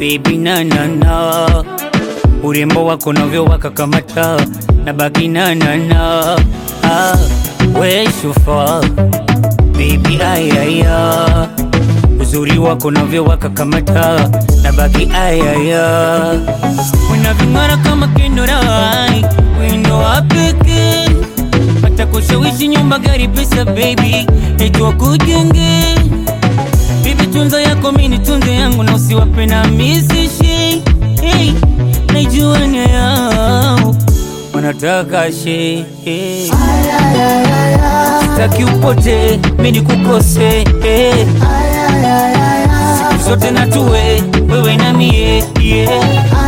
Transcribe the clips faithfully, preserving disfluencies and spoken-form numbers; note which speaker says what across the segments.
Speaker 1: baby na na na. Urembo wako novyo wakakamata, na baki na na na. Ah, we shufa baby ayaya. Uzuri wako novyo wakakamata, na baki ayaya. Unavingara kama kendorai, wendo wapeke. Hata kushawishi nyumba gari pesa baby, etu wakujenge. Baby tunza yako mini tunze yangu, na usiwape na misishi. Hey, naijua nia yao, wanataka she. Hey, sitaki upote, mini kukose. Hey, siku zote natuwe, wewe na mie. Yeah,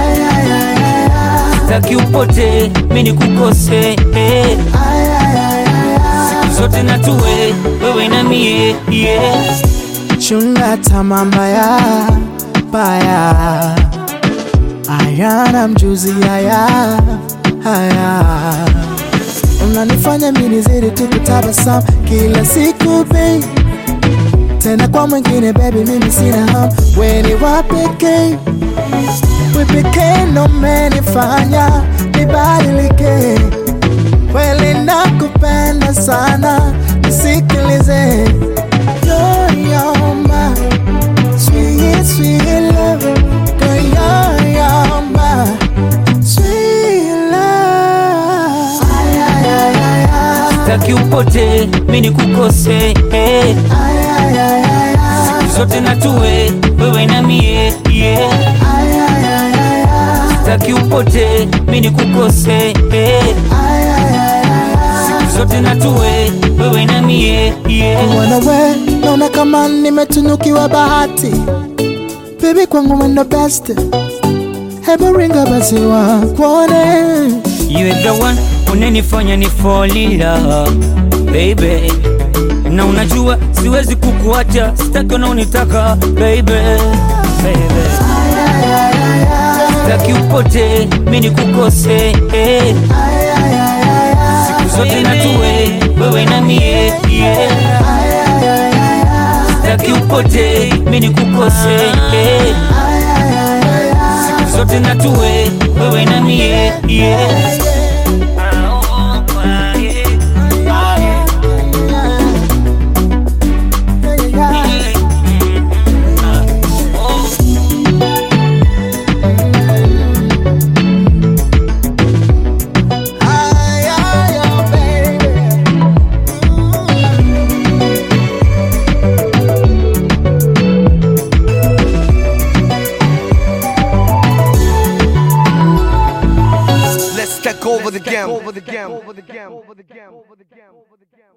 Speaker 1: sitaki upote, mini kukose. Hey, siku zote natuwe, wewe na mie. Yeah,
Speaker 2: chunga tamamba ya baya, ayana mjuzi haya haya. Unanifanya mimi nizidi tu kutabasamu kila siku babe. Tena kwa mwingine baby mimi sina hamu, wewe ni wa pekee. Wewe pekee ndo umenifanya nibadilike. Kweli nakupenda sana, nisikilize. You're, you're my sweet, sweet love. Girl, you're, you're my sweet love. Ay, ay, ay, ay, ay.
Speaker 1: sitaki upote, mini kukose. Hey,
Speaker 2: Ay, ay, ay, ay, ay.
Speaker 1: siku zote natuwe, wewe na mie. Yeah,
Speaker 2: Ay, ay, ay, ay, ay.
Speaker 1: sitaki upote, mini kukose. Hey,
Speaker 2: Ay, ay, ay, ay, ay.
Speaker 1: siku zote natuwe, wewe na mie. Yeah,
Speaker 2: Wanawe, naona kama nimetunukiwa bahati. Baby kwangu mwendo best. Hebu ringa basi wakuone.
Speaker 1: you are the one, unanifanya ni fall in love baby. Na unajua siwezi kukuacha, sitaki unaonitaka baby, baby. Sitaki upote, mini kukose. Hey, siku zote natuwe, wewe na mie. Yeah, sitaki upote, mini kukose. Hey, siku zote natuwe, wewe na mie. Yeah.
Speaker 3: Let's take over the game. Over the game. Over the game. Over the game. Over the game.